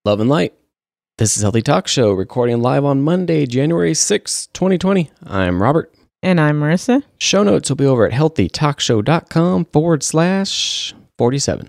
Love and light. This is Healthy Talk Show, recording live on Monday, January 6, 2020. I'm Robert. And I'm Marissa. Show notes will be over at healthytalkshow.com/47.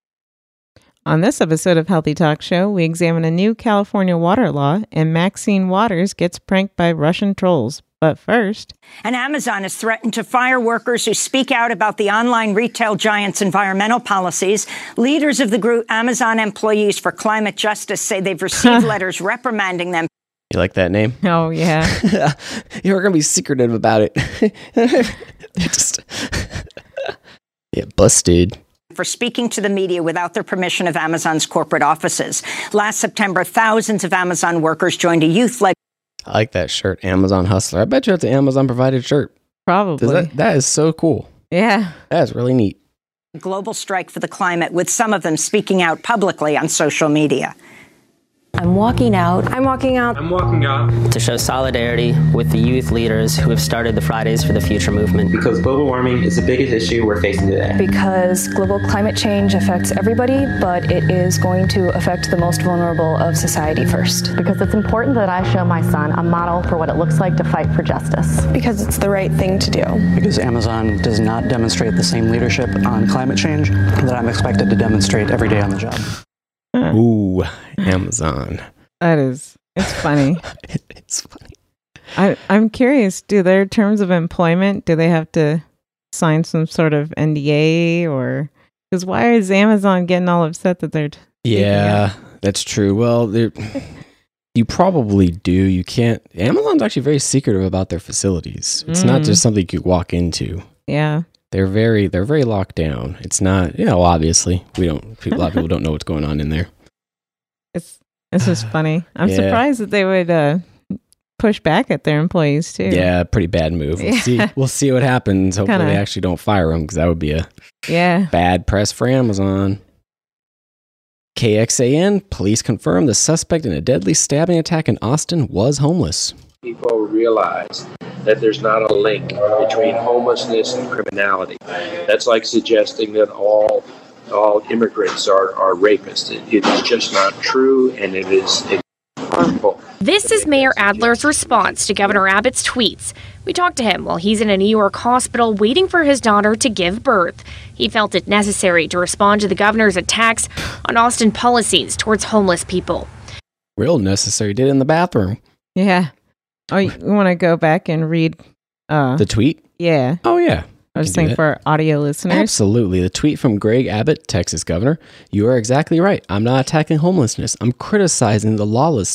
On this episode of Healthy Talk Show, we examine a new California water law, and Maxine Waters gets pranked by Russian trolls. But first... And Amazon has threatened to fire workers who speak out about the online retail giant's environmental policies. Leaders of the group Amazon Employees for Climate Justice say they've received letters reprimanding them. You like that name? Oh, yeah. You're going to be secretive about it. Just... yeah, busted. For speaking to the media without the permission of Amazon's corporate offices. Last September, thousands of Amazon workers joined a youth-led... I like that shirt, Amazon Hustler. I bet you it's an Amazon-provided shirt. Probably. That is so cool. Yeah. That is really neat. global strike for the climate, with some of them speaking out publicly on social media. I'm walking out. I'm walking out. I'm walking out. To show solidarity with the youth leaders who have started the Fridays for the Future movement. Because global warming is the biggest issue we're facing today. Because global climate change affects everybody, but it is going to affect the most vulnerable of society first. Because it's important that I show my son a model for what it looks like to fight for justice. Because it's the right thing to do. Because Amazon does not demonstrate the same leadership on climate change that I'm expected to demonstrate every day on the job. Ooh, Amazon. It's funny. It's funny. I'm curious, do their terms of employment, do they have to sign some sort of NDA or... Because why is Amazon getting all upset that they're... Yeah, that's true. Well, you probably do. You can't... Amazon's actually very secretive about their facilities. It's not just something you could walk into. Yeah. They're very locked down. It's not, obviously a lot of people don't know what's going on in there. It's just funny. I'm surprised that they would push back at their employees too. Yeah, pretty bad move. We'll see what happens. Hopefully they actually don't fire them, because that would be a bad press for Amazon. KXAN, police confirm the suspect in a deadly stabbing attack in Austin was homeless. People realize that there's not a link between homelessness and criminality. That's like suggesting that all immigrants are rapists. It is just not true, and it is harmful. This is Mayor Adler's response to Governor Abbott's tweets. We talked to him while he's in a New York hospital waiting for his daughter to give birth. He felt it necessary to respond to the governor's attacks on Austin policies towards homeless people. Real necessary. Did it in the bathroom. Yeah. Oh, you want to go back and read the tweet? Yeah. Oh, yeah. I was saying for our audio listeners. Absolutely. The tweet from Greg Abbott, Texas governor. You are exactly right. I'm not attacking homelessness. I'm criticizing the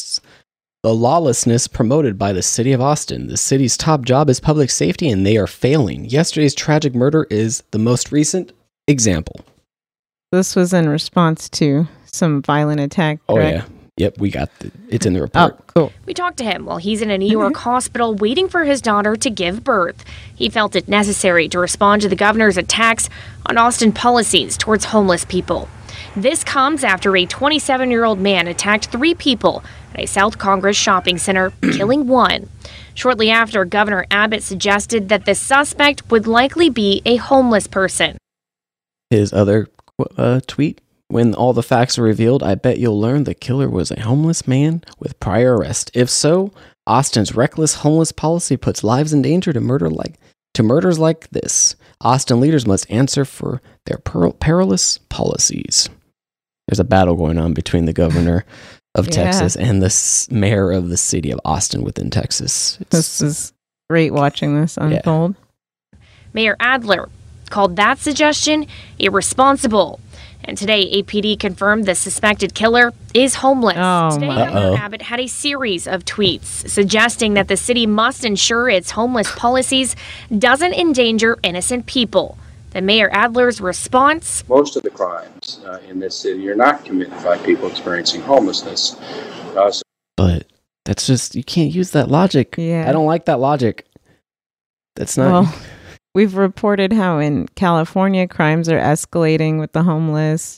lawlessness promoted by the city of Austin. The city's top job is public safety, and they are failing. Yesterday's tragic murder is the most recent example. This was in response to some violent attack. Correct? Oh, yeah. Yep, we got it's in the report. Oh, cool. We talked to him while he's in a New York hospital waiting for his daughter to give birth. He felt it necessary to respond to the governor's attacks on Austin policies towards homeless people. This comes after a 27-year-old man attacked 3 people at a South Congress shopping center, killing 1. Shortly after, Governor Abbott suggested that the suspect would likely be a homeless person. His other tweet. When all the facts are revealed, I bet you'll learn the killer was a homeless man with prior arrest. If so, Austin's reckless homeless policy puts lives in danger to murders like this. Austin leaders must answer for their perilous policies. There's a battle going on between the governor of Texas and the mayor of the city of Austin within Texas. This is great watching this unfold. Yeah. Mayor Adler called that suggestion irresponsible. And today, APD confirmed the suspected killer is homeless. Today, Governor Abbott had a series of tweets suggesting that the city must ensure its homeless policies doesn't endanger innocent people. The Mayor Adler's response: most of the crimes in this city are not committed by people experiencing homelessness. But that's just, you can't use that logic. Yeah. I don't like that logic. That's not... Well, we've reported how in California crimes are escalating with the homeless.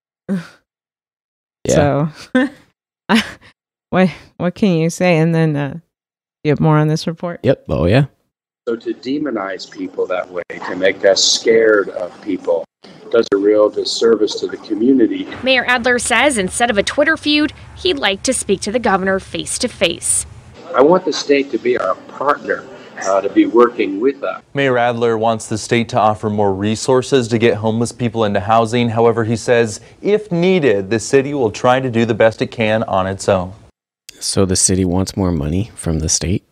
Yeah. So, what can you say? And then you have more on this report? Yep. Oh, yeah. So to demonize people that way, to make us scared of people, does a real disservice to the community. Mayor Adler says instead of a Twitter feud, he'd like to speak to the governor face to face. I want the state to be our partner, to be working with us. Mayor Adler wants the state to offer more resources to get homeless people into housing. However, he says if needed, the city will try to do the best it can on its own. So the city wants more money from the state?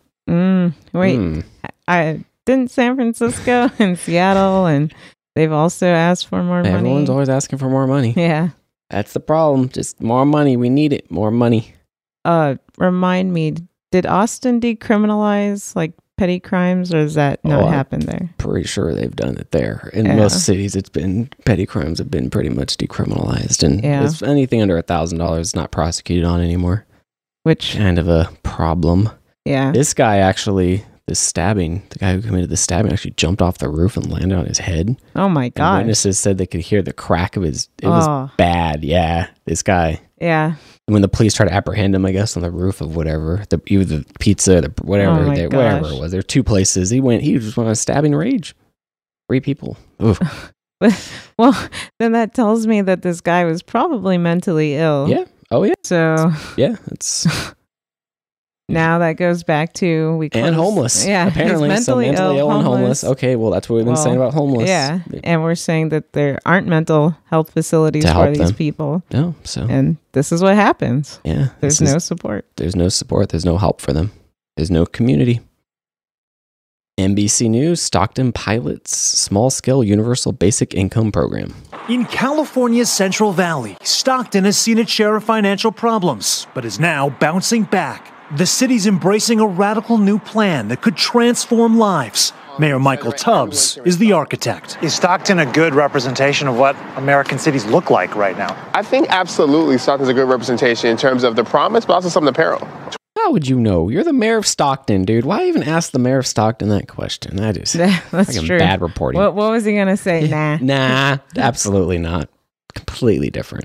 I didn't San Francisco and Seattle, and they've also asked for more money. Everyone's always asking for more money. Yeah. That's the problem. Just more money. We need it. More money. Remind me, did Austin decriminalize like petty crimes, or does that not happen there? Pretty sure they've done it there. In most cities, it's been petty crimes have been pretty much decriminalized, and it's anything under $1,000 is not prosecuted on anymore. Which kind of a problem. Yeah. This guy actually, the guy who committed the stabbing actually jumped off the roof and landed on his head. Oh my God. Witnesses said they could hear the crack of his, it was bad. Yeah. This guy. Yeah. When the police tried to apprehend him, I guess, on the roof of whatever, either the pizza, whatever, wherever it was. There were two places. He just went on a stabbing rage. 3 people. Oof. Well, then that tells me that this guy was probably mentally ill. Yeah. Oh, yeah. So. Yeah. It's. Now that goes back to and homeless. Yeah, apparently mentally ill and homeless. Okay, well that's what we've been saying about homeless. Yeah, and we're saying that there aren't mental health facilities for these people. No, so and this is what happens. Yeah, there's no support. There's no support. There's no help for them. There's no community. NBC News: Stockton pilots small-scale universal basic income program. In California's Central Valley, Stockton has seen its share of financial problems, but is now bouncing back. The city's embracing a radical new plan that could transform lives. Mayor Michael Tubbs is the architect. Is Stockton a good representation of what American cities look like right now? I think absolutely Stockton's a good representation in terms of the promise, but also some of the peril. How would you know? You're the mayor of Stockton, dude. Why even ask the mayor of Stockton that question? That is that's true. Bad reporting. What was he going to say? Nah, absolutely not. Completely different.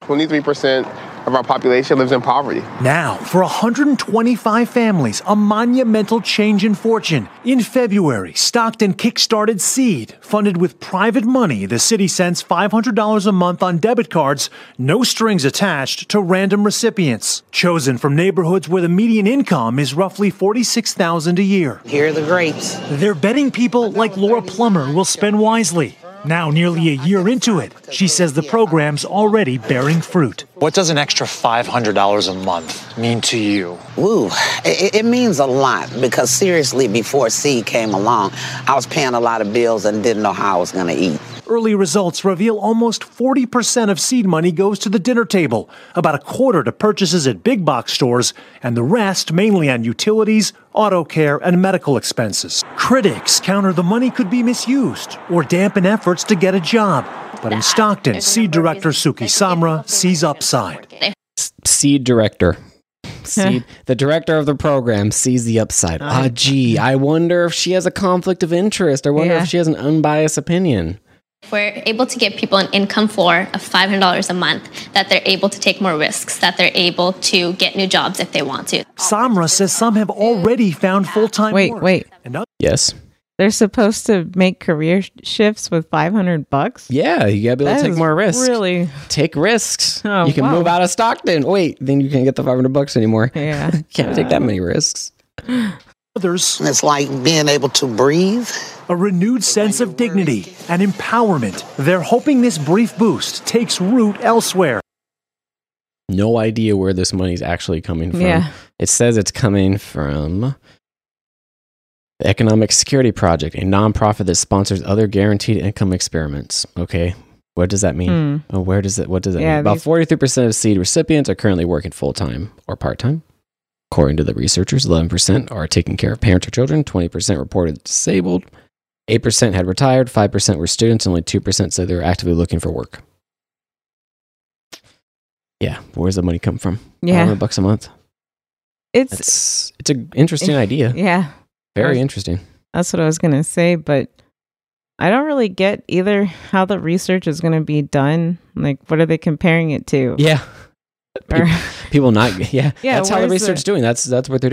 23% of our population lives in poverty. Now, for 125 families, a monumental change in fortune. In February, Stockton kickstarted Seed. Funded with private money, the city sends $500 a month on debit cards, no strings attached, to random recipients. Chosen from neighborhoods where the median income is roughly $46,000 a year. Here are the grapes. They're betting people like Laura Plummer will spend wisely. Now, nearly a year into it, she says the program's already bearing fruit. What does an extra $500 a month mean to you? Ooh, it means a lot because seriously, before Seed came along, I was paying a lot of bills and didn't know how I was going to eat. Early results reveal almost 40% of Seed money goes to the dinner table, about a quarter to purchases at big box stores, and the rest mainly on utilities, auto care, and medical expenses. Critics counter the money could be misused or dampen efforts to get a job. But in Stockton, Seed Director Suki Samra sees upside. Seed Director. The director of the program sees the upside. I wonder if she has a conflict of interest. I wonder if she has an unbiased opinion. We're able to give people an income floor of $500 a month, that they're able to take more risks, that they're able to get new jobs if they want to. Samra says some have already found full-time work. Wait. Yes. They're supposed to make career shifts with $500? Yeah, you gotta be able to take more risks. Really? Take risks. Oh, you can move out of Stockton. Wait, then you can't get the $500 anymore. Yeah. Can't take that many risks. Others, it's like being able to breathe. A renewed sense of dignity and empowerment. They're hoping this brief boost takes root elsewhere. No idea where this money's actually coming from. Yeah. It says it's coming from the Economic Security Project, a nonprofit that sponsors other guaranteed income experiments. Okay. What does that mean? What does that mean? About 43% of Seed recipients are currently working full-time or part-time. According to the researchers, 11% are taking care of parents or children, 20% reported disabled, 8% had retired, 5% were students, and only 2% said they were actively looking for work. Yeah, where's the money come from? Yeah. $500 a month. It's an interesting idea. Yeah. Very interesting. That's what I was going to say, but I don't really get either how the research is going to be done. Like, what are they comparing it to? Yeah. People not. Yeah. That's how the research is doing. That's what they're doing.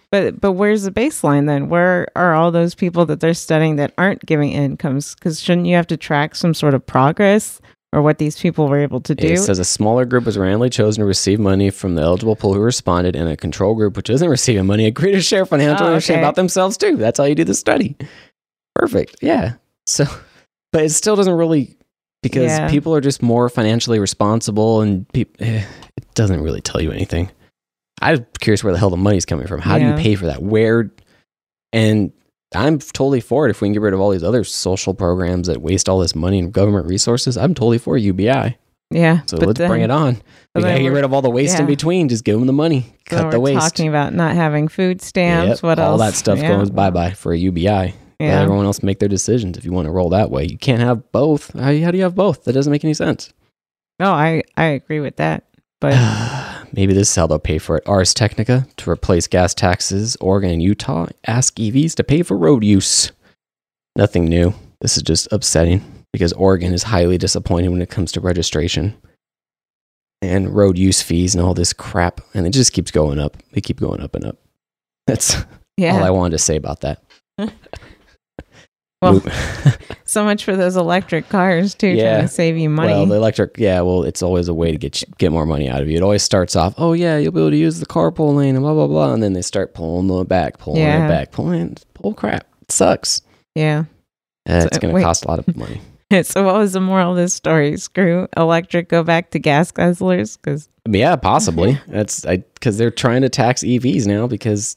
But where's the baseline then? Where are all those people that they're studying that aren't giving incomes? Because shouldn't you have to track some sort of progress or what these people were able to do? It says a smaller group was randomly chosen to receive money from the eligible pool who responded, and a control group which isn't receiving money agreed to share financial information about themselves too. That's how you do the study. Perfect. Yeah. So, but it still doesn't really, because people are just more financially responsible, and it doesn't really tell you anything. I'm curious where the hell the money's coming from. How do you pay for that? Where? And I'm totally for it if we can get rid of all these other social programs that waste all this money and government resources. I'm totally for UBI. Yeah. So let's bring it on. We gotta get rid of all the waste in between. Just give them the money. Cut the waste. We're talking about not having food stamps. What else? All that stuff goes bye-bye for a UBI. Let everyone else make their decisions if you want to roll that way. You can't have both. How do you have both? That doesn't make any sense. No, I agree with that. But maybe this is how they'll pay for it. Ars Technica to replace gas taxes. Oregon and Utah ask EVs to pay for road use. Nothing new. This is just upsetting because Oregon is highly disappointed when it comes to registration and road use fees and all this crap. And it just keeps going up. They keep going up and up. That's all I wanted to say about that. Well, so much for those electric cars too, trying to save you money. Well, the electric, it's always a way to get more money out of you. It always starts off, you'll be able to use the carpool lane and blah, blah, blah. And then they start pulling it back, pull crap. It sucks. Yeah. It's going to cost a lot of money. So what was the moral of this story? Screw electric, go back to gas guzzlers? Yeah, possibly. That's because they're trying to tax EVs now because,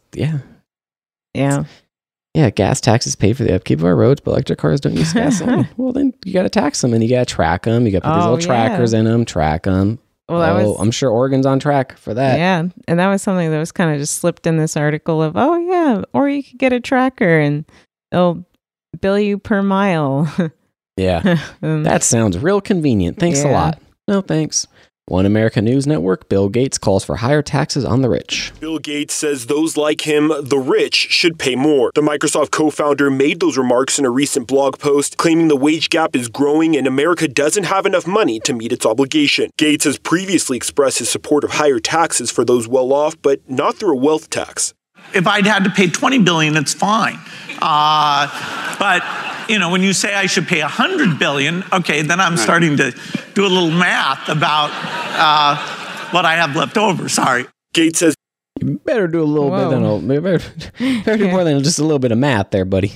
Yeah, gas taxes pay for the upkeep of our roads, but electric cars don't use gasoline. Well, then you got to tax them and you got to track them. You got to put these little trackers in them, track them. Well, I'm sure Oregon's on track for that. Yeah, and that was something that was kind of just slipped in this article of, or you could get a tracker and they'll bill you per mile. Yeah, that sounds real convenient. Thanks a lot. No, thanks. One America News Network, Bill Gates calls for higher taxes on the rich. Bill Gates says those like him, the rich, should pay more. The Microsoft co-founder made those remarks in a recent blog post, claiming the wage gap is growing and America doesn't have enough money to meet its obligation. Gates has previously expressed his support of higher taxes for those well off, but not through a wealth tax. If I'd had to pay $20 billion, it's fine. But when you say I should pay $100 billion, okay, then I'm starting to do a little math about what I have left over. Sorry. Gates says, you better do a little bit better do more than just a little bit of math there, buddy.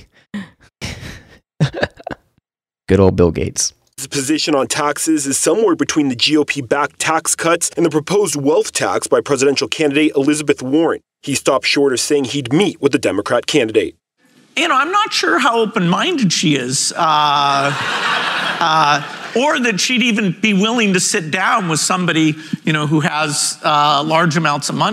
Good old Bill Gates. His position on taxes is somewhere between the GOP-backed tax cuts and the proposed wealth tax by presidential candidate Elizabeth Warren. He stopped short of saying he'd meet with the Democrat candidate. I'm not sure how open-minded she is, or that she'd even be willing to sit down with somebody, who has large amounts of money.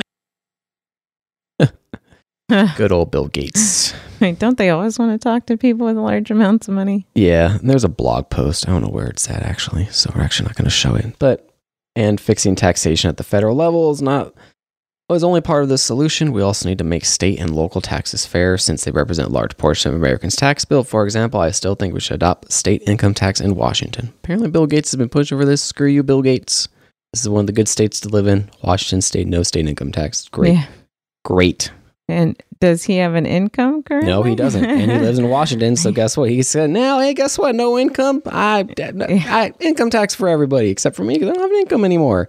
Good old Bill Gates. Wait, don't they always want to talk to people with large amounts of money? Yeah, there's a blog post. I don't know where it's at, actually, so we're actually not going to show it. And fixing taxation at the federal level is only part of the solution. We also need to make state and local taxes fair since they represent a large portion of Americans' tax bill. For example, I still think we should adopt state income tax in Washington. Apparently, Bill Gates has been pushing for this. Screw you, Bill Gates. This is one of the good states to live in. Washington state, no state income tax. Great. Yeah. Great. And does he have an income currently? No, he doesn't. And he lives in Washington, so guess what? He said, guess what? No income. I income tax for everybody except for me because I don't have an income anymore.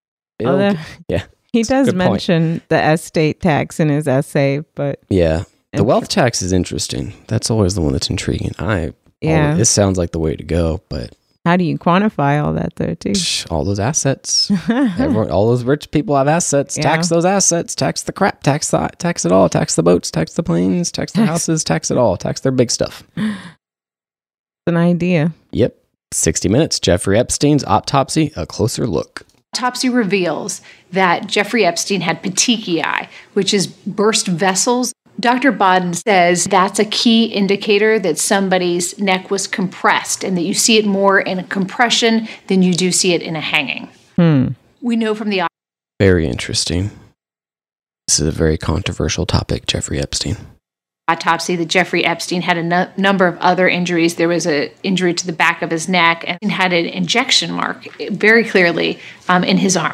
He does mention the estate tax in his essay, but... Yeah. The wealth tax is interesting. That's always the one that's intriguing. This sounds like the way to go, but... How do you quantify all that, though, too? All those assets. All those rich people have assets. Yeah. Tax those assets. Tax the crap. Tax it all. Tax the boats. Tax the planes. Tax the houses. Tax it all. Tax their big stuff. It's an idea. Yep. 60 Minutes. Jeffrey Epstein's autopsy. A closer look. Autopsy reveals that Jeffrey Epstein had petechiae, which is burst vessels. Dr. Bodden says that's a key indicator that somebody's neck was compressed and that you see it more in a compression than you do see it in a hanging. We know from the... Very interesting. This is a very controversial topic, Jeffrey Epstein. Autopsy that Jeffrey Epstein had a number of other injuries. There was an injury to the back of his neck and had an injection mark very clearly in his arm.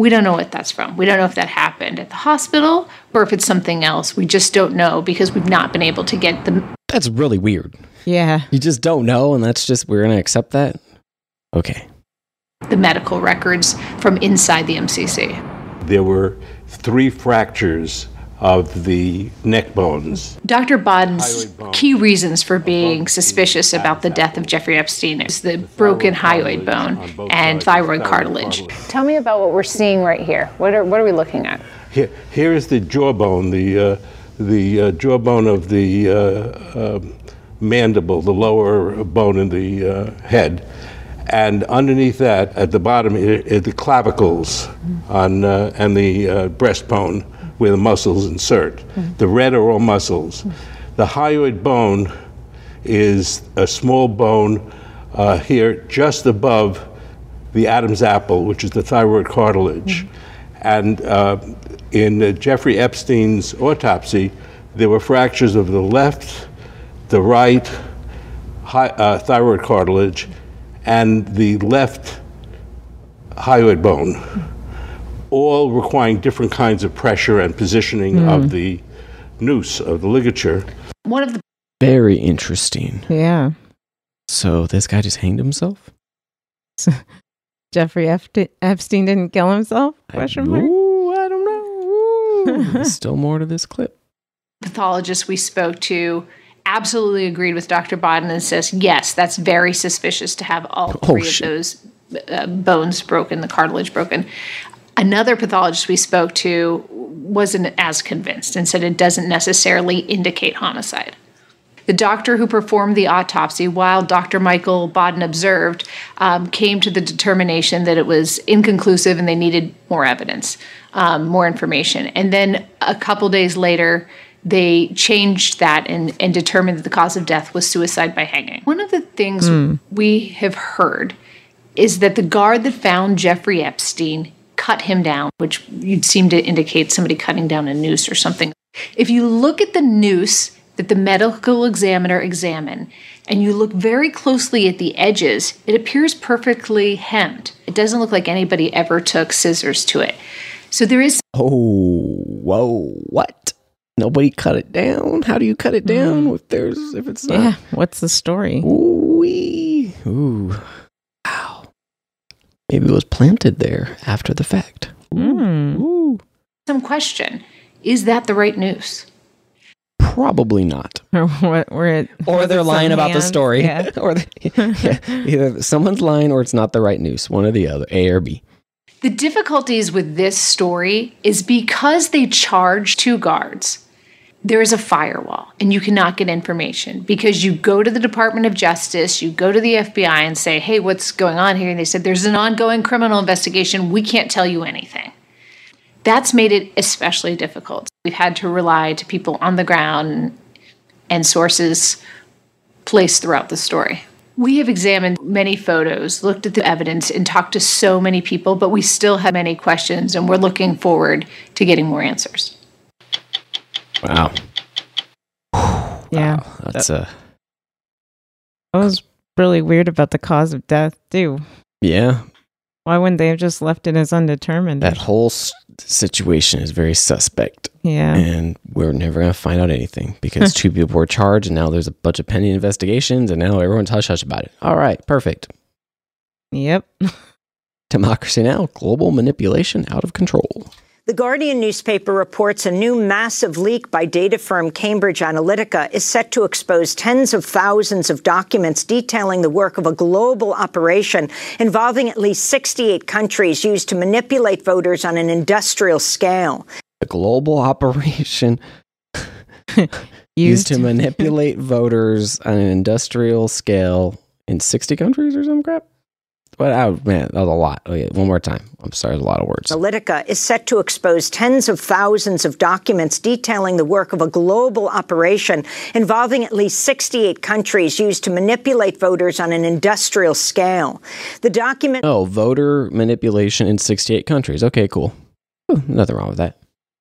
We don't know what that's from. We don't know if that happened at the hospital or if it's something else. We just don't know because we've not been able to get them. That's really weird. Yeah. You just don't know, and that's just, we're going to accept that? Okay. The medical records from inside the MCC. There were 3 fractures of the neck bones. Dr. Bodden's key reasons for being suspicious about the death of Jeffrey Epstein is the broken hyoid bone and thyroid cartilage. Tell me about what we're seeing right here. What are we looking at? Here is the jawbone, the jawbone of the mandible, the lower bone in the head. And underneath that, at the bottom, are the clavicles and the breastbone, where the muscles insert. The red are all muscles. The hyoid bone is a small bone here just above the Adam's apple, which is the thyroid cartilage. And in Jeffrey Epstein's autopsy, there were fractures of the left, the right thyroid cartilage, and the left hyoid bone, all requiring different kinds of pressure and positioning of the noose, of the ligature. One of the Very interesting. Yeah. So this guy just hanged himself? Jeffrey Epstein didn't kill himself? Question mark? Ooh, I don't know. Ooh, there's still more to this clip. Pathologists we spoke to absolutely agreed with Dr. Bodden and says, yes, that's very suspicious to have all 3 of those bones broken, the cartilage broken. Another pathologist we spoke to wasn't as convinced and said it doesn't necessarily indicate homicide. The doctor who performed the autopsy, while Dr. Michael Bodden observed, came to the determination that it was inconclusive and they needed more evidence, more information. And then a couple days later, they changed that and determined that the cause of death was suicide by hanging. One of the things we have heard is that the guard that found Jeffrey Epstein cut him down, which you'd seem to indicate somebody cutting down a noose or something. If you look at the noose that the medical examiner examined, and you look very closely at the edges, it appears perfectly hemmed. It doesn't look like anybody ever took scissors to it. So there is... Oh, whoa, what? Nobody cut it down? How do you cut it down if it's not? Yeah, what's the story? Ooh-wee. Ooh. Wow. Maybe it was planted there after the fact. Ooh. Some question, is that the right noose? Probably not. Or they're lying about the story. Yeah. Or either someone's lying or it's not the right noose. One or the other, A or B. The difficulties with this story is because they charge 2 guards, there is a firewall and you cannot get information because you go to the Department of Justice, you go to the FBI and say, hey, what's going on here? And they said, there's an ongoing criminal investigation. We can't tell you anything. That's made it especially difficult. We've had to rely to people on the ground and sources placed throughout the story. We have examined many photos, looked at the evidence, and talked to so many people, but we still have many questions, and we're looking forward to getting more answers. Wow. Yeah. Wow. That's That was really weird about the cause of death, too. Yeah. Why wouldn't they have just left it as undetermined? That whole situation is very suspect. Yeah. And we're never going to find out anything because 2 people were charged and now there's a bunch of pending investigations and now everyone's hush-hush about it. All right, perfect. Yep. Democracy Now! Global manipulation out of control. The Guardian newspaper reports a new massive leak by data firm Cambridge Analytica is set to expose tens of thousands of documents detailing the work of a global operation involving at least 68 countries used to manipulate voters on an industrial scale. A global operation used to manipulate voters on an industrial scale in 60 countries or some crap? But man, that was a lot. Okay, one more time. I'm sorry, there's a lot of words. Analytica is set to expose tens of thousands of documents detailing the work of a global operation involving at least 68 countries used to manipulate voters on an industrial scale. The document... Oh, voter manipulation in 68 countries. Okay, cool. Nothing wrong with that.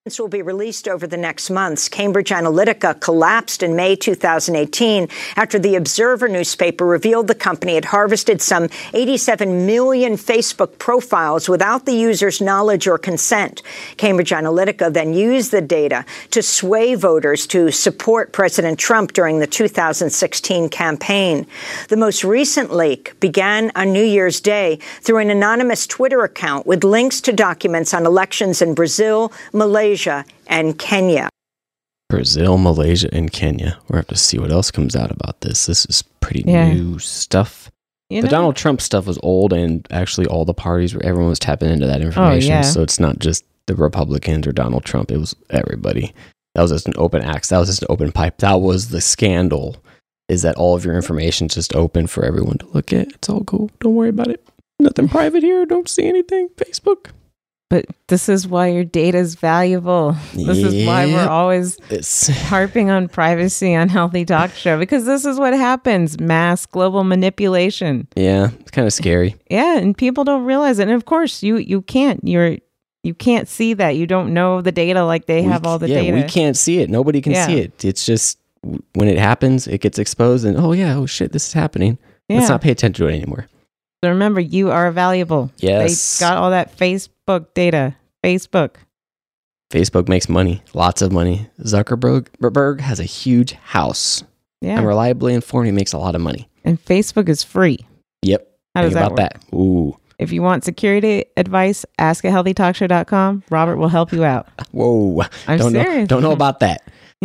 will be released over the next months. Cambridge Analytica collapsed in May 2018 after the Observer newspaper revealed the company had harvested some 87 million Facebook profiles without the user's knowledge or consent. Cambridge Analytica then used the data to sway voters to support President Trump during the 2016 campaign. The most recent leak began on New Year's Day through an anonymous Twitter account with links to documents on elections in Brazil, Malaysia, and Kenya. Brazil, Malaysia, and Kenya. We'll have to see what else comes out about this. This is pretty new stuff. The Donald Trump stuff was old, and actually all the parties, everyone was tapping into that information. So it's not just the Republicans or Donald Trump. It was everybody. That was just an open access. That was just an open pipe. That was the scandal, is that all of your information is just open for everyone to look at. It's all cool. Don't worry about it. Nothing private here. Don't see anything. Facebook. But this is why your data is valuable. This is why we're always harping on privacy on Healthy Talk Show, because this is what happens. Mass global manipulation. Yeah, it's kind of scary. Yeah, and people don't realize it. And of course, you can't. You can't see that. You don't know the data like they have all the data. Yeah, we can't see it. Nobody can see it. It's just when it happens, it gets exposed, and oh shit, this is happening. Let's not pay attention to it anymore. So remember, you are valuable. Yes. They got all that Facebook data. Facebook makes money. Lots of money. Zuckerberg has a huge house. Yeah. I'm reliably informed he makes a lot of money. And Facebook is free. Yep. How does that work? That. Ooh. If you want security advice, ask at healthytalkshow.com. Robert will help you out. Whoa. I'm serious. Don't know about that.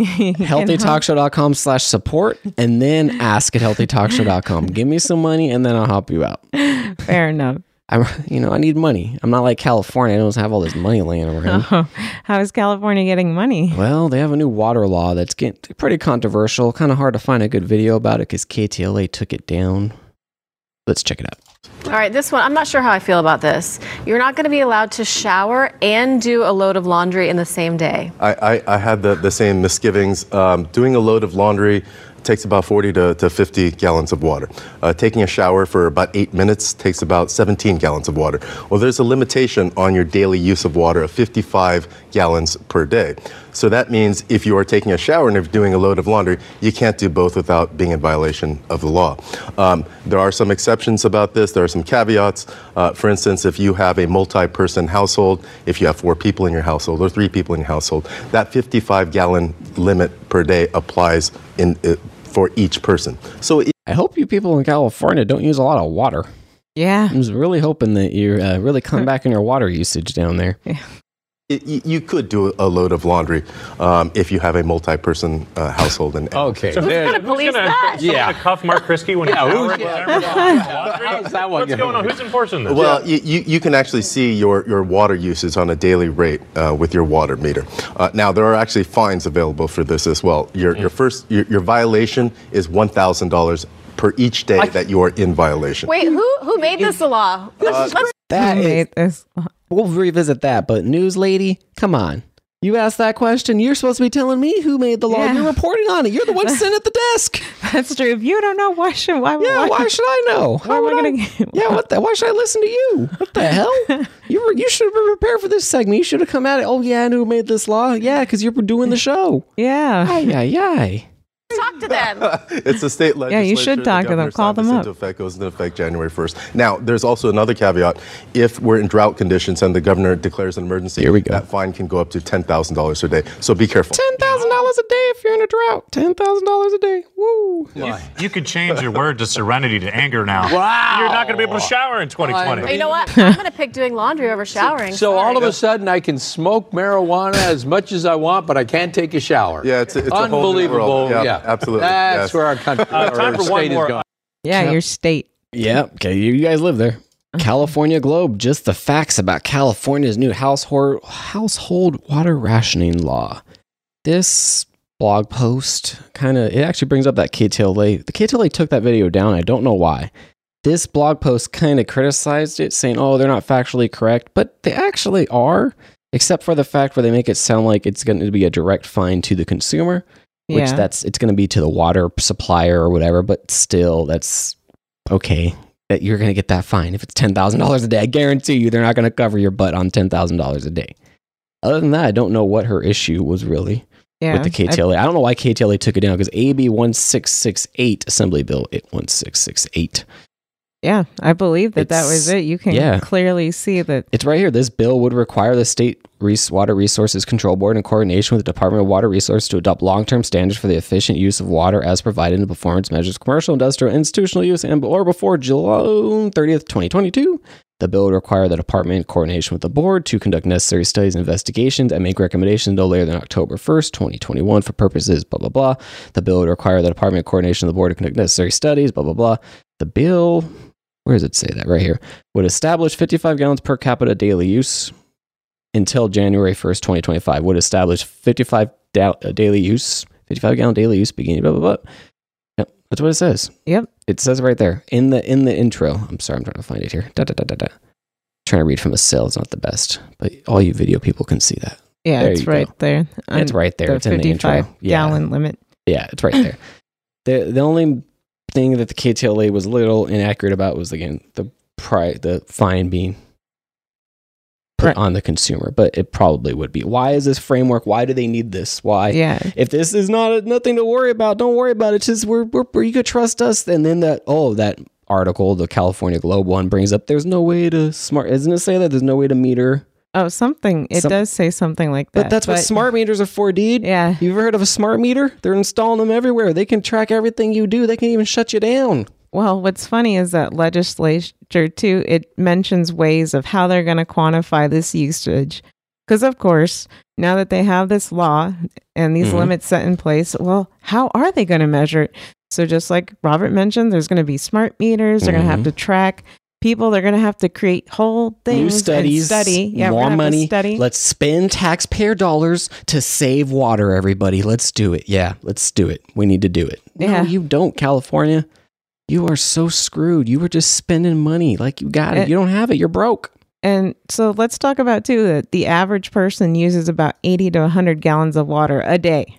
healthytalkshow.com/support, and then ask at healthytalkshow.com. Give me some money and then I'll help you out. Fair enough. I need money. I'm not like California. I don't have all this money laying around. Oh, how is California getting money? Well, they have a new water law that's getting pretty controversial. Kind of hard to find a good video about it because KTLA took it down. Let's check it out. All right, this one, I'm not sure how I feel about this. You're not going to be allowed to shower and do a load of laundry in the same day. I had the same misgivings. Doing a load of laundry takes about 40 to 50 gallons of water. Taking a shower for about 8 minutes takes about 17 gallons of water. Well, there's a limitation on your daily use of water of 55 gallons per day. So that means if you are taking a shower and if you're doing a load of laundry, you can't do both without being in violation of the law. There are some exceptions about this. There are some caveats. For instance, if you have a multi-person household, if you have 4 people in your household or 3 people in your household, that 55-gallon limit per day applies for each person. So I hope you people in California don't use a lot of water. Yeah. I was really hoping that you really come back in your water usage down there. Yeah. You could do a load of laundry if you have a multi-person household. Okay. So who's going to police that? Yeah. Cuff Mark Krisky when How's that one? What's going on? Who's enforcing this? Well, you can actually see your water usage on a daily rate with your water meter. Now, there are actually fines available for this as well. Your violation is $1,000 per each day that you are in violation. Wait, who made this a law? We'll revisit that, but news lady, come on. You asked that question. You're supposed to be telling me who made the law. Yeah. You're reporting on it. You're the one sitting at the desk. That's true. If you don't know, why should I know? Why should I listen to you? What the hell? You should have been prepared for this segment. You should have come at it. Oh yeah, and who made this law? Yeah, because you're doing the show. Yeah. Talk to them. It's a state legislature. Yeah, you should talk to them. Call them up. Goes into effect January 1st. Now, there's also another caveat. If we're in drought conditions and the governor declares an emergency, here we go. That fine can go up to $10,000 a day. So be careful. $10,000 a day if you're in a drought. $10,000 a day. Woo. You could change your word to serenity to anger now. Wow. You're not going to be able to shower in 2020. You know what? I'm going to pick doing laundry over showering. So Sorry. all of a sudden I can smoke marijuana as much as I want, but I can't take a shower. Yeah, it's unbelievable. Yeah, absolutely. That's where our country, time for one more. Yeah, your state. Yeah, okay, you guys live there. California Globe, just the facts about California's new household water rationing law. This blog post it actually brings up that KTLA. The KTLA took that video down. I don't know why. This blog post kind of criticized it, saying, oh, they're not factually correct, but they actually are, except for the fact where they make it sound like it's going to be a direct fine to the consumer. Which it's going to be to the water supplier or whatever, but still, that's okay that you're going to get that fine. If it's $10,000 a day, I guarantee you they're not going to cover your butt on $10,000 a day. Other than that, I don't know what her issue was really with the KTLA. I don't know why KTLA took it down, because AB 1668, Assembly Bill 1668. Yeah, I believe that was it. You can clearly see that. It's right here. This bill would require the State Water Resources Control Board, in coordination with the Department of Water Resources, to adopt long-term standards for the efficient use of water as provided in the performance measures, commercial, industrial, institutional use, and or before June 30th, 2022. The bill would require the department, in coordination with the board, to conduct necessary studies and investigations and make recommendations no later than October 1st, 2021 for purposes, blah, blah, blah. The bill would require the department, in coordination with the board, to conduct necessary studies, blah, blah, blah. The bill... Where does it say that? Right here. Would establish 55 gallons per capita daily use until January 1st, 2025. Would establish 55 daily use, 55 gallon daily use beginning, blah, blah, blah. Yep, that's what it says. Yep. It says right there in the intro. I'm sorry, I'm trying to find it here. Trying to read from a cell is not the best, but all you video people can see that. Yeah, it's right there. It's right there. It's in the intro. 55 gallon limit. Yeah, it's right there. The only thing that the KTLA was a little inaccurate about was, again, the fine being put on the consumer, but it probably would be. Why is this framework? Why do they need this? Why? Yeah. If this is nothing to worry about, don't worry about it. It's just you could trust us. And then that article, the California Globe one, brings up there's no way to isn't it say that there's no way to meter? Oh, something. It does say something like that. But that's what smart meters are for, dude. Yeah. You ever heard of a smart meter? They're installing them everywhere. They can track everything you do. They can even shut you down. Well, what's funny is that legislature, too, it mentions ways of how they're going to quantify this usage. Because, of course, now that they have this law and these limits set in place, well, how are they going to measure it? So just like Robert mentioned, there's going to be smart meters. They're going to have to track people. They're going to have to create whole things. New studies, more money. Let's spend taxpayer dollars to save water, everybody. Let's do it. Yeah, let's do it. We need to do it. Yeah. No, you don't, California. You are so screwed. You were just spending money like you got it. You don't have it. You're broke. And so let's talk about, too, that the average person uses about 80 to 100 gallons of water a day.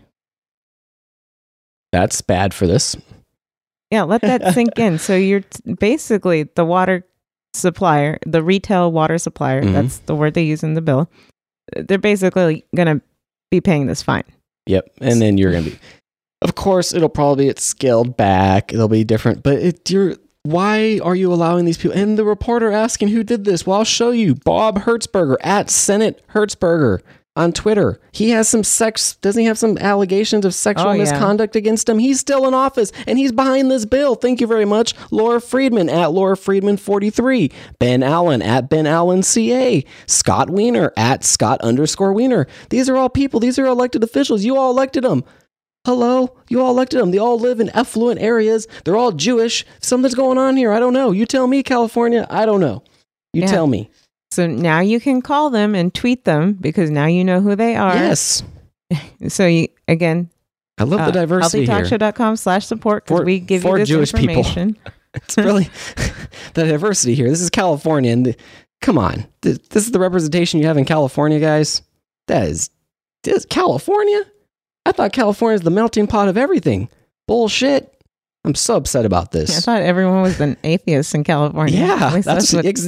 That's bad for this. Yeah, let that sink in. So you're basically the water supplier, the retail water supplier, that's the word they use in the bill. They're basically going to be paying this fine. Yep. And then you're going to be, of course, it'll probably get scaled back. It'll be different, but why are you allowing these people? And the reporter asking who did this. Well, I'll show you. Bob Hertzberger at Senate Hertzberger on Twitter. He has doesn't he have some allegations of sexual misconduct against him? He's still in office and he's behind this bill. Thank you very much. Laura Friedman at Laura Friedman 43. Ben Allen at Ben Allen CA. Scott Wiener at Scott_Wiener. These are all people. These are elected officials. You all elected them. Hello? You all elected them. They all live in affluent areas. They're all Jewish. Something's going on here. I don't know. You tell me, California. I don't know. You tell me. So now you can call them and tweet them because now you know who they are. Yes. So I love the diversity here. HealthyTalkShow.com/support because we give you this Jewish information. People. It's really the diversity here. This is California. And come on. This is the representation you have in California, guys. This is California? I thought California is the melting pot of everything. Bullshit. I'm so upset about this. I thought everyone was an atheist in California. Yeah, that's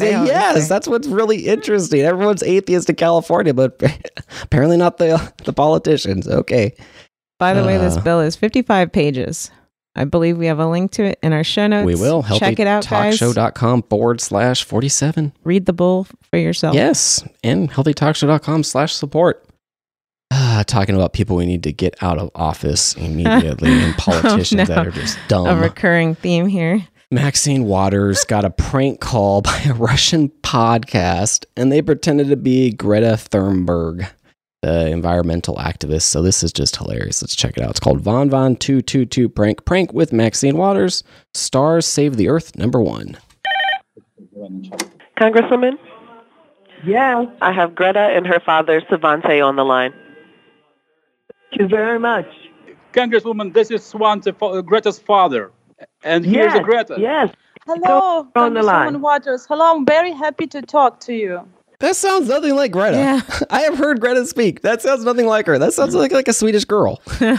what's really interesting. Everyone's atheist in California, but apparently not the politicians. Okay. By the way, this bill is 55 pages. I believe we have a link to it in our show notes. We will. Check it out, guys. HealthyTalkShow.com/47. Read the bill for yourself. Yes, and HealthyTalkShow.com/support. Talking about people we need to get out of office immediately and politicians that are just dumb. A recurring theme here. Maxine Waters got a prank call by a Russian podcast, and they pretended to be Greta Thunberg, the environmental activist. So this is just hilarious. Let's check it out. It's called Von 222 Prank with Maxine Waters. Stars Save the Earth #1. Congresswoman? Yes. I have Greta and her father, Svante, on the line. Thank you very much. Congresswoman, this is Svante, Greta's father. And here's Greta. Yes. Hello, Congresswoman Waters. Hello, I'm very happy to talk to you. That sounds nothing like Greta. Yeah. I have heard Greta speak. That sounds nothing like her. That sounds like a Swedish girl.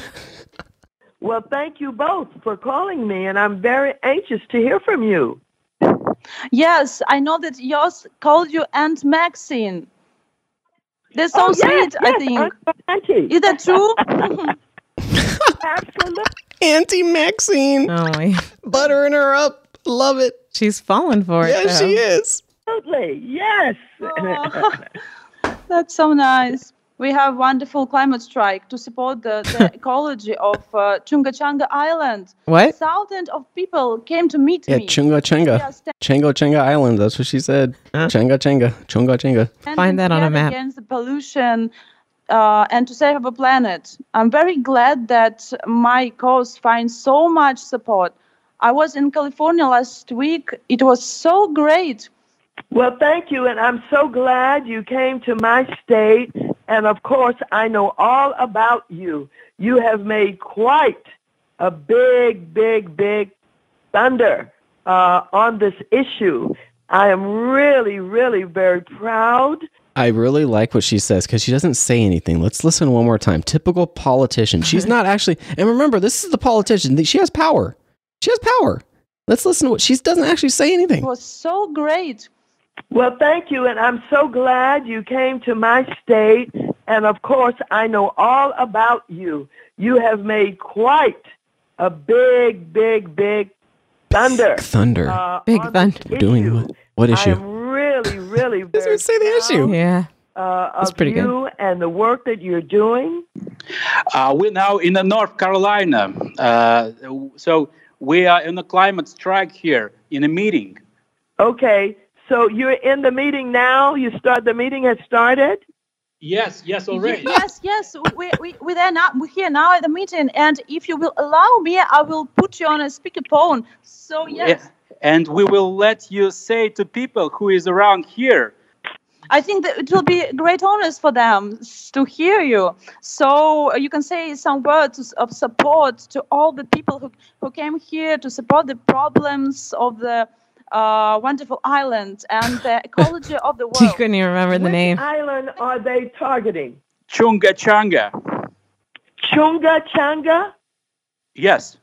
Well, thank you both for calling me, and I'm very anxious to hear from you. Yes, I know that Jos called you Aunt Maxine. They're so sweet, yes, I think. Auntie. Is that true? Absolutely. Auntie Maxine. Oh my. Buttering her up. Love it. She's falling for it. Yeah, though. she is. Absolutely. Yes. Oh, that's so nice. We have wonderful climate strike to support the ecology of Chunga Changa Island. What? Thousands of people came to meet Yeah, me. Chunga Chunga. Chango Changa Island. That's what she said. Changa Changa. Chunga Changa. Find that on a map. Against the pollution and to save our planet. I'm very glad that my cause finds so much support. I was in California last week. It was so great. Well, thank you, and I'm so glad you came to my state. And, of course, I know all about you. You have made quite a big thunder on this issue. I am really, really very proud. I really like what she says because she doesn't say anything. Let's listen one more time. Typical politician. She's not actually, and remember, this is the politician. She has power. She has power. Let's listen to what she doesn't actually say anything. It was so great. Well, thank you, and I'm so glad you came to my state. And, of course, I know all about you. You have made quite a big thunder. Thunder. Big thunder. Doing what? What issue? I am really, really very say the issue. Yeah. That's of you and the work that you're doing. We're now in North Carolina. So we are in a climate strike here in a meeting. Okay. So you're in the meeting now? The meeting has started? Yes, already. Yes. We're there now. We're here now at the meeting, and if you will allow me, I will put you on a speakerphone. So yes. Yeah. And we will let you say to people who is around here. I think that it will be great honors for them to hear you. So you can say some words of support to all the people who came here to support the problems of the wonderful island and the ecology of the world. You couldn't even remember the name. Which island are they targeting? Chunga Changa. Chunga Changa? Yes.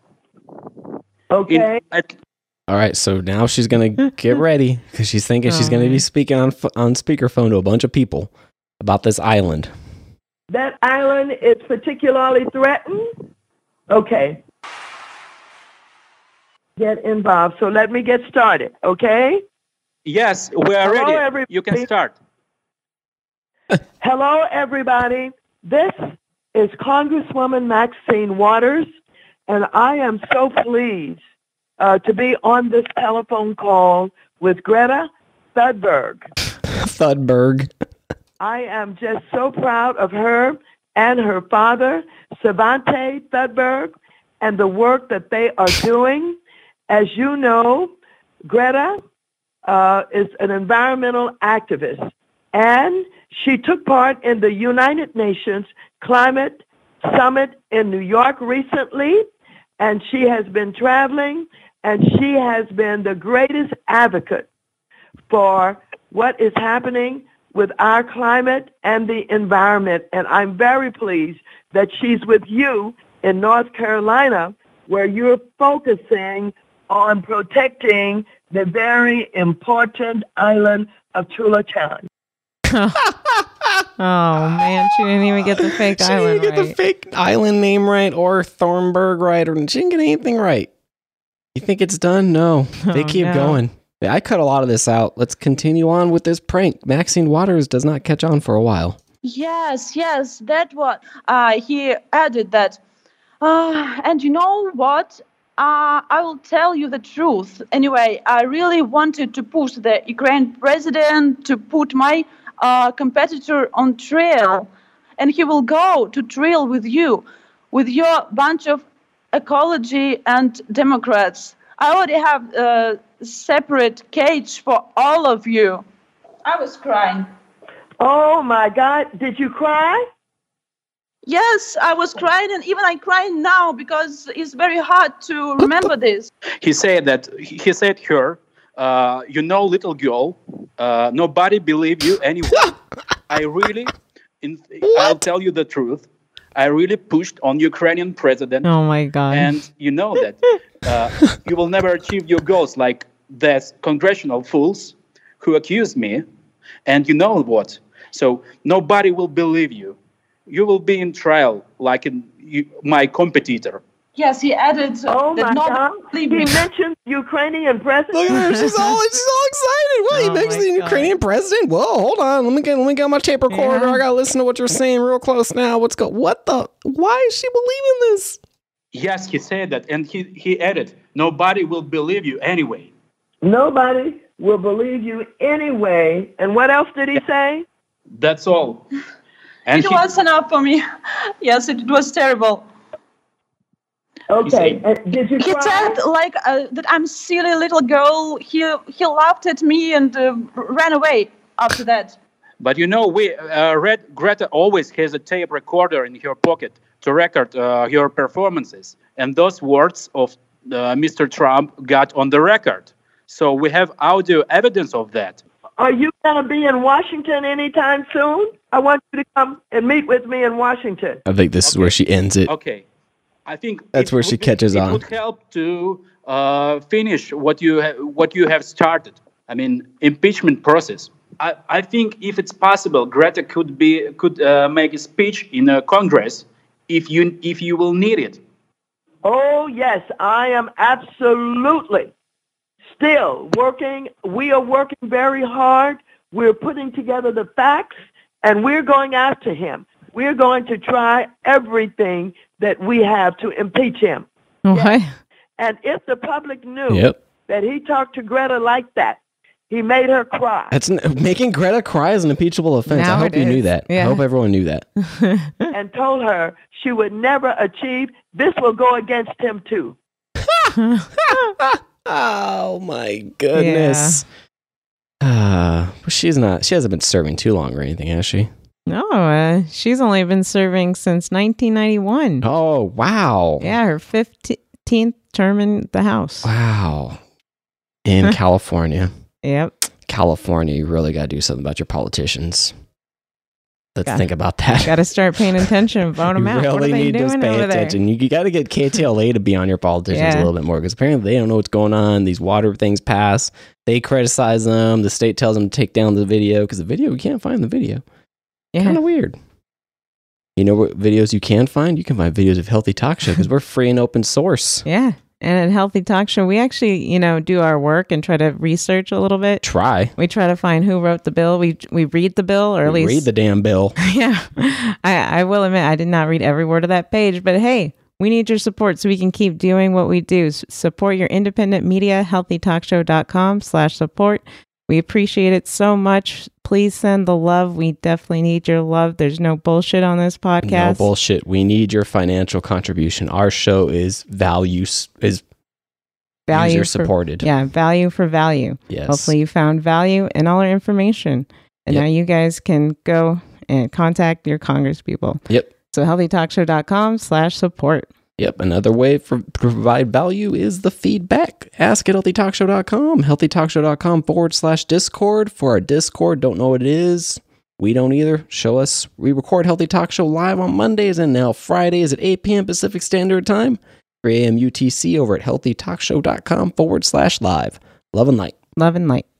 Okay. All right, so now she's going to get ready because she's thinking she's going to be speaking on speakerphone to a bunch of people about this island. That island is particularly threatened? Okay. Get involved. So let me get started, okay? Yes, we are ready. You can start. Hello, everybody. This is Congresswoman Maxine Waters, and I am so pleased to be on this telephone call with Greta Thunberg. Thunberg. I am just so proud of her and her father, Svante Thunberg, and the work that they are doing. As you know, Greta is an environmental activist, and she took part in the United Nations Climate Summit in New York recently, and she has been traveling, and she has been the greatest advocate for what is happening with our climate and the environment. And I'm very pleased that she's with you in North Carolina, where you're focusing on protecting the very important island of Chula Chan. Oh, man. She didn't even get the fake island right. She didn't get the fake island name right or Thornburg right, or she didn't get anything right. You think it's done? No. They keep going. I cut a lot of this out. Let's continue on with this prank. Maxine Waters does not catch on for a while. Yes, that what he added that. And you know what? I will tell you the truth. Anyway, I really wanted to push the Ukraine president to put my competitor on trial, and he will go to trial with you, with your bunch of ecology and Democrats. I already have a separate cage for all of you. I was crying. Oh my God, did you cry? Yes, I was crying, and even I cry now because it's very hard to remember this. He said her, you know, little girl, nobody believe you anyway. I'll tell you the truth. I really pushed on Ukrainian president. Oh my God. And you know that you will never achieve your goals like these congressional fools who accuse me. And you know what? So nobody will believe you. You will be in trial like my competitor. Yes, he added oh that my God. He mentioned Ukrainian president. Look at her. She's all excited. What? He makes the Ukrainian president? Whoa, hold on. Let me get my tape recorder. I gotta listen to what you're saying real close now. What the? Why is she believing this? Yes, he said that, and he added, "Nobody will believe you anyway." Nobody will believe you anyway. And what else did he say? That's all. And it was enough for me. Yes, it was terrible. Okay. Did you he cry? said like that I'm silly little girl. He laughed at me and ran away after that. But Greta always has a tape recorder in her pocket to record her performances. And those words of Mr. Trump got on the record. So we have audio evidence of that. Are you going to be in Washington anytime soon? I want you to come and meet with me in Washington. I think this is where she ends it. Okay. I think that's where she catches on. It would help to finish what you have started. I mean, impeachment process. I think if it's possible, Greta could make a speech in Congress if you will need it. Oh yes, I am absolutely still working. We are working very hard. We're putting together the facts, and we're going after him. We're going to try everything that we have to impeach him. Okay. Yes. And if the public knew that he talked to Greta like that, he made her cry. Making Greta cry is an impeachable offense. Now I hope you knew that. Yeah. I hope everyone knew that. And told her she would never achieve. This will go against him too. Oh my goodness. She hasn't been serving too long or anything, has she? No, she's only been serving since 1991. Oh, wow. Yeah, her 15th term in the House. Wow. In California. Yep. California, you really got to do something about your politicians. Let's think about that. Got to start paying attention, vote them out. You really need to pay over attention. You got to get KTLA to be on your politicians a little bit more, because apparently they don't know what's going on. These water things pass. They criticize them. The state tells them to take down the video, because the video, we can't find the video. Yeah. Kind of weird. You know what videos you can find? You can find videos of Healthy Talk Show, because we're free and open source. Yeah. And at Healthy Talk Show, we actually, do our work and try to research a little bit. We try to find who wrote the bill. We read the bill, or at least read the damn bill. Yeah. I will admit, I did not read every word of that page, but hey, we need your support so we can keep doing what we do. Support your independent media, healthytalkshow.com/support. We appreciate it so much. Please send the love. We definitely need your love. There's no bullshit on this podcast. No bullshit. We need your financial contribution. Our show is user supported. Value for value. Yes. Hopefully you found value in all our information. And now you guys can go and contact your congresspeople. Yep. So healthytalkshow.com/support. Yep. Another way to provide value is the feedback. Ask at healthytalkshow.com, healthytalkshow.com/Discord for our Discord. Don't know what it is. We don't either. Show us. We record Healthy Talk Show live on Mondays and now Fridays at 8 p.m. Pacific Standard Time, 3 a.m. UTC over at healthytalkshow.com/live. Love and light. Love and light.